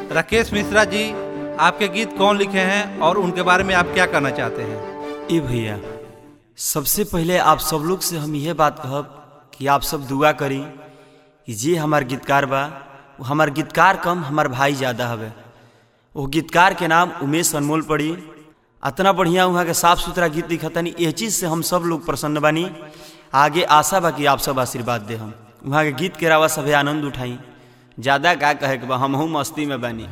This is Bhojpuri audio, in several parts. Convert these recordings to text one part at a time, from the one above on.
राकेश मिश्रा जी, आपके गीत कौन लिखे हैं और उनके बारे में आप क्या कहना चाहते हैं? ए भैया, सबसे पहले आप सब लोग से हम यह बात कहब कि आप सब दुआ करी कि जे हमार गीतकार बा वो हमार गीतकार कम हमार भाई ज़्यादा हवे। वो गीतकार के नाम उमेश अनमोल पड़ी। इतना बढ़िया वहाँ के साफ सुथरा गीत लिखतनी, यह चीज़ से हम सब लोग प्रसन्न बानी। आगे आशा बा कि आप सब आशीर्वाद दे। हम वहाँ के गीत के रावा सभे आनंद उठाई। ज़्यादा का कहे के बा, हमहू मस्ती में बानी।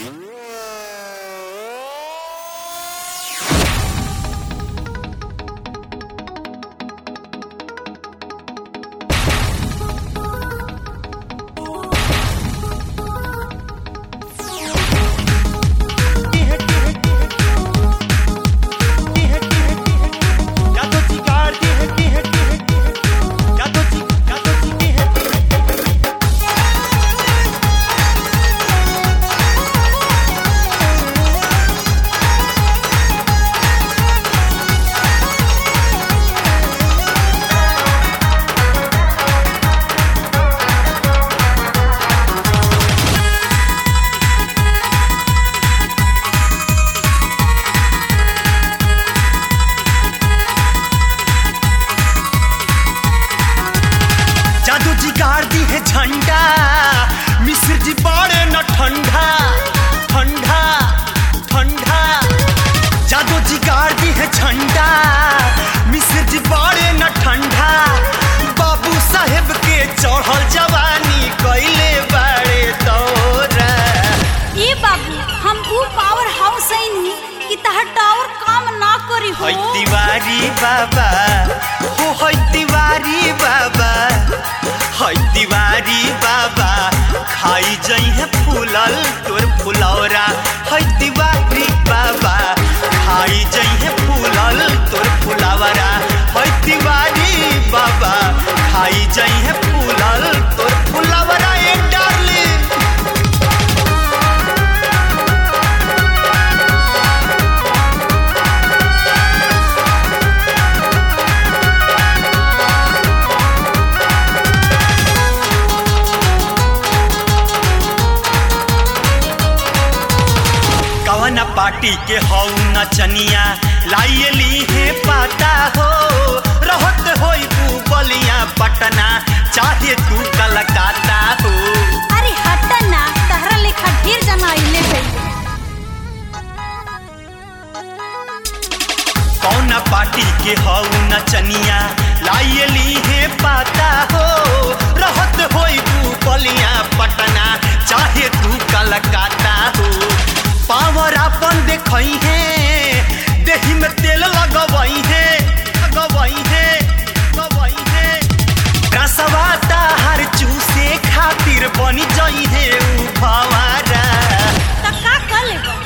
झंडा मिश्र जी बड़े न ठंडा ठंडा ठंडा, जादू जी गाड़ दी है झंडा मिश्र जी बड़े न ठंडा। बाबू साहेब के चढ़ल जवानी कैले बड़े दौरा। ए बाबू, हम वो पावर हाउस नहीं कि तहर टावर काम ना करी हो। तिवारी बाबा हो तिवारी बाबा, तिवारी बाबा खाई जई है फूलल तोर फुलौरा। है तिवारी बाबा खाई जई है फूलल तोर फुलौरा। है तिवारी बाबा खाई जई है फूलल तोर फुलौरा। ए डार्लिंग, कवना पार्टी के हऊ नचनिया लाइली है पाता हो। रहत होई तू बलिया पटना चाहे तू कलकत्ता हो। अरे हट ना, तहरा लेखा ढेर जना आइले भई। कौना पार्टी के हऊ नचनिया लाइली है पाता हो। रहत होई तू बलिया पटना चाहे तू कलकत्ता हो। पावर अपन देखई है, देही में तेल लगवई है लगवई है लगवई है। रसवाता हर चूसे खातिर बनी जई है उ भवारा। त का कर लेबो?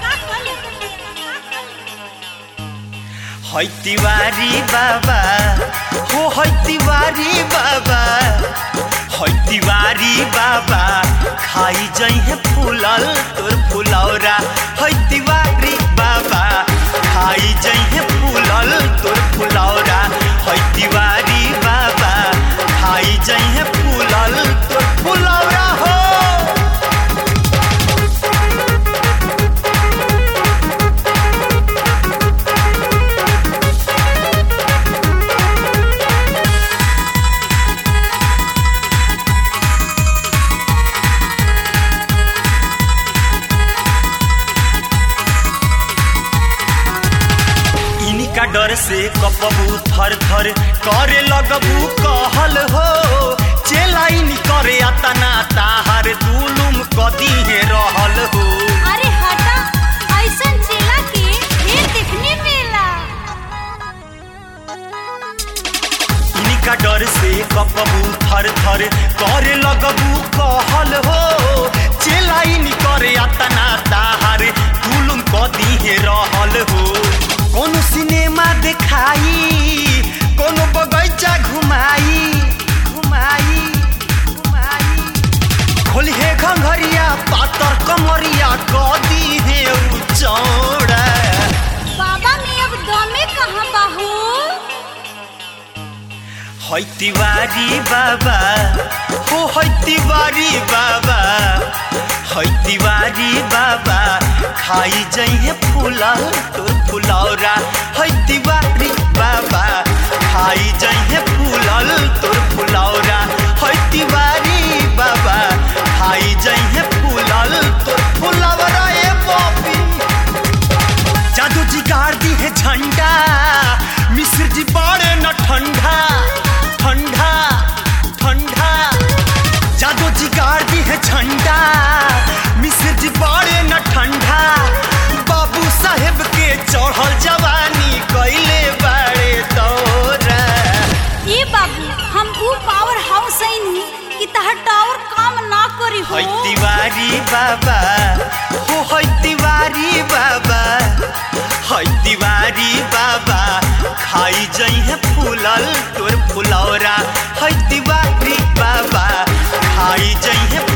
है तिवारी बाबा हो, है तिवारी बाबा, है तिवारी बाबा खाई जई है फूलल तोर फुलौरा। है तिवारी बाबा खाई जई है फूलल तोर फुलौरा। है तिवारी बाबा खाई जई है फूलल तोर फुलौरा हो। का डर से कपबू थर थर करे लगबू कहल हो। चेलाइन करे अतना ताहर दुलुम कदी है रहल हो। अरे हटा, ऐसन चेला के ढेर देखने मिला। इनका डर से कपबू थर थर करे लगबू कहल हो। चेलाइन करे अतना ताहर दुलुम कदी है रहल हो। कोनो सिनेमा दिखाई, कोनो बगैचा घुमाई घुमाई घुमाई। खोली है घंघरिया पातर कमरिया कदी है उ चौड़ा। बाबा में अब दमे कहाँ बाहू? है तिवारी बाबा हो, है तिवारी बाबा, है तिवारी बाबा खाई जइहे फूलल तोर फुलौरा है तिवारी बाबा खाई जइहे फूलल तोर फुलौरा है तिवारी बाबा खाई जइहे फूलल तोर फुलौरा ए बापी जादू जी गाड़ दी है झंडा मिश्र जी बाड़े न ठंडा ठंडा ठंडा जादू जी गाड़ दी है झंडा मिश्र जी बाड़े न ठंडा बाबू साहेब के चढ़ल जवानी कैले बाड़े तोरा ए बाबू हम ऊ पावर हाउस आइनी कि तहर टावर काम ना करी हो है तिवारी बाबा हो है तिवारी बाबा है तिवारी बाबा खाई जइहे फूलल तोर फुलौरा है तिवारी बाबा खाई जइहे